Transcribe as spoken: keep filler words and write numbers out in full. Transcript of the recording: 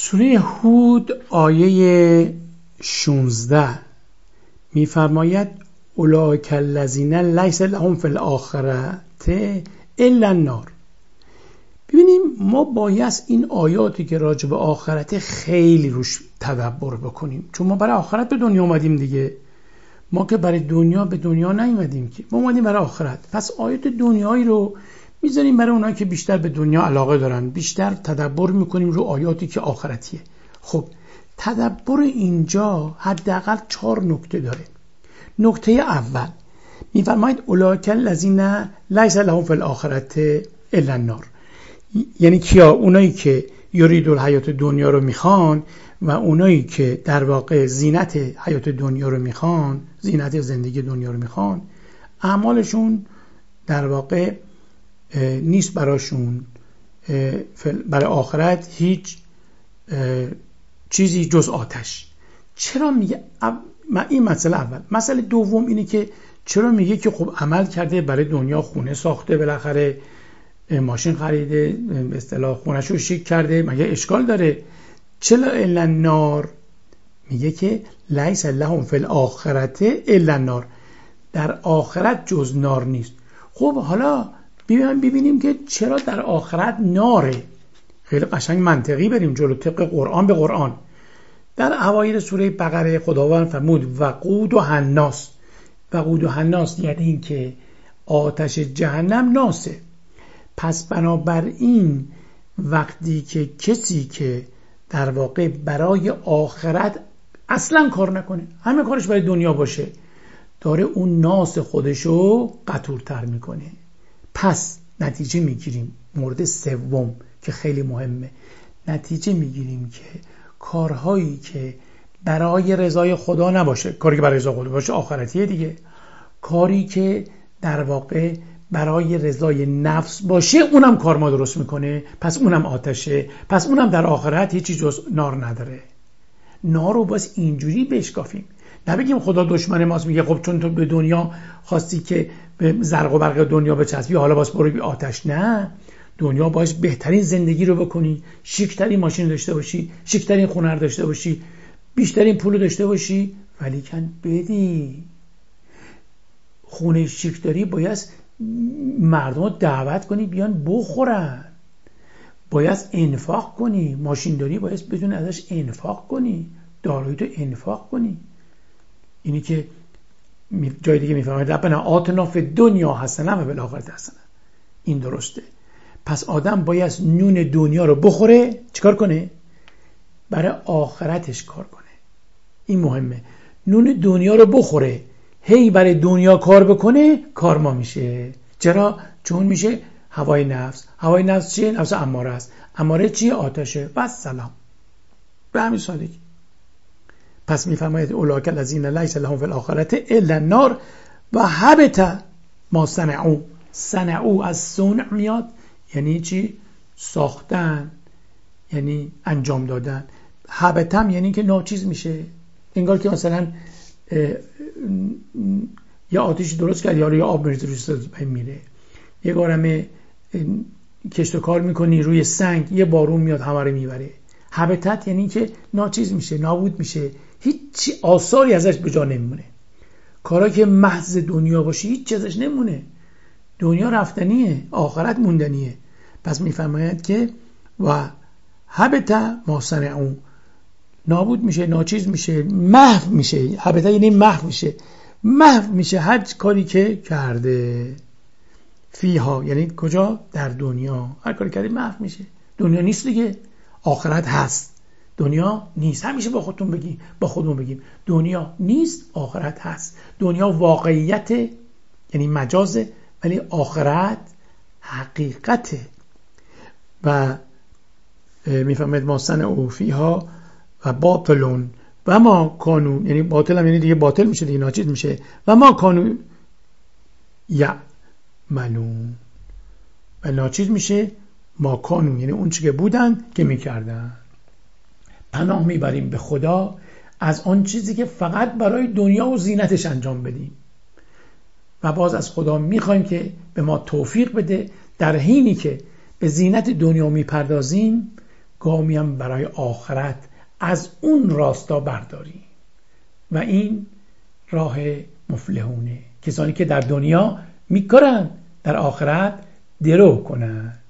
سوره هود آیه شانزده میفرماید اولئک الذین لیس لهم فی الاخرة الا النار. ببینیم ما باید این آیاتی که راجع به آخرت خیلی روش تدبر بکنیم، چون ما برای آخرت به دنیا اومدیم دیگه. ما که برای دنیا به دنیا نیومدیم که، ما اومدیم برای آخرت. پس آیات دنیایی رو میذاریم برای اونایی که بیشتر به دنیا علاقه دارن، بیشتر تدبر میکنیم رو آیاتی که آخرتیه. خب تدبر اینجا حداقل چهار نکته داره. نکته اول میفرماید اولئک الذین لیس لهم فی الاخرة الا النار، یعنی کیا؟ اونایی که یرید الحیات دنیا رو میخوان و اونایی که در واقع زینت حیات دنیا رو میخوان، زینت زندگی دنیا رو میخوان، اعمالشون در واقع نیست براشون برای آخرت هیچ چیزی جز آتش. چرا میگه این مسئله اول؟ مسئله دوم اینه که چرا میگه که خب عمل کرده برای دنیا، خونه ساخته، بالاخره ماشین خریده، به اصطلاح خونش رو شیک کرده، مگه اشکال داره؟ چرا الا النار؟ میگه که لیس لهم فی الاخرة الا النار، در آخرت جز نار نیست. خب حالا ببینیم که چرا در آخرت ناره. خیلی قشنگ منطقی بریم جلو، طبق قرآن به قرآن. در اوایل سوره بقره خداوند فرمود وقود و الناس. وقود و الناس یعنی این که آتش جهنم ناسه. پس بنابراین وقتی که کسی که در واقع برای آخرت اصلا کار نکنه، همه کارش برای دنیا باشه، داره اون ناس خودشو قطورتر میکنه. پس نتیجه میگیریم، مورد سوم که خیلی مهمه، نتیجه میگیریم که کارهایی که برای رضای خدا نباشه، کاری که برای رضای خدا باشه آخرتیه دیگه، کاری که در واقع برای رضای نفس باشه اونم کار ما درست میکنه، پس اونم آتشه، پس اونم در آخرت هیچی جز نار نداره. نار رو باز اینجوری بشکافیم، نبگیم خدا دشمن ماست، میگه خب چون تو به دنیا خواستی که به زرق و برق دنیا بچسبی حالا باز برو بی آتش. نه، دنیا باش بهترین زندگی رو بکنی، شیکترین ماشین داشته باشی، شیکترین خونه رو داشته باشی، بیشترین پول داشته باشی، ولی کن بدی خونه شیک داری باید مردم رو دعوت کنی بیان بخورن، باید انفاق کنی. ماشین داری باید بدون ازش انفاق کنی، دارایی تو انفاق کنی. اینی که جای دیگه میفهمید ربنا آتنا فی الدنیا حسنه و فی الاخرة حسنه، این درسته. پس آدم باید نون دنیا رو بخوره، چیکار کنه؟ برای آخرتش کار کنه. این مهمه، نون دنیا رو بخوره، هی برای دنیا کار بکنه، کار ما میشه. چرا؟ چون میشه هوای نفس. هوای نفس چیه؟ نفس اماره است. اماره چیه؟ آتشه. بس سلام، به همین سادگی. پس میفرماید اولئک الذین لیس لهم فی الاخرة الا النار و حبط ما صنعوا. صنعوا از صنع میاد، یعنی چی؟ ساختن، یعنی انجام دادن. حبطم یعنی که ناچیز میشه، انگار که مثلا یه آتیش درست کرد یا آب میریزه روش میره، یه گارم کشت و کار میکنی روی سنگ، یه بارون میاد همه رو میبره. حبطت یعنی که ناچیز میشه، نابود میشه، هیچ آثاری ازش به جا نمیمونه. کارا که محض دنیا باشه هیچ ازش نمونه. دنیا رفتنیه، آخرت موندنیه. پس میفرماید که و حبط ما صنعوا، نابود میشه، ناچیز میشه، محو میشه. حبط یعنی محو میشه، محو میشه هر کاری که کرده. فیها یعنی کجا؟ در دنیا. هر کاری کردی محو میشه. دنیا نیست دیگه، آخرت هست، دنیا نیست. همیشه با خودتون بگیم، با خودمون بگیم دنیا نیست، آخرت هست. دنیا واقعیت یعنی مجازه، ولی آخرت حقیقته. و میفهمید ما صنعوا فیها و باطلون و ما کانو، یعنی باطل هم یعنی دیگه باطل میشه دیگه، ناچیز میشه. و ما کانو یعملون، و ناچیز میشه ما کانو یعنی اون چی که بودن که میکردن. پناه میبریم به خدا از آن چیزی که فقط برای دنیا و زینتش انجام بدیم و باز از خدا میخوایم که به ما توفیق بده در حینی که به زینت دنیا میپردازیم گامی هم برای آخرت از اون راستا برداریم و این راه مفلحونه. کسانی که در دنیا میکارن در آخرت درو کنن.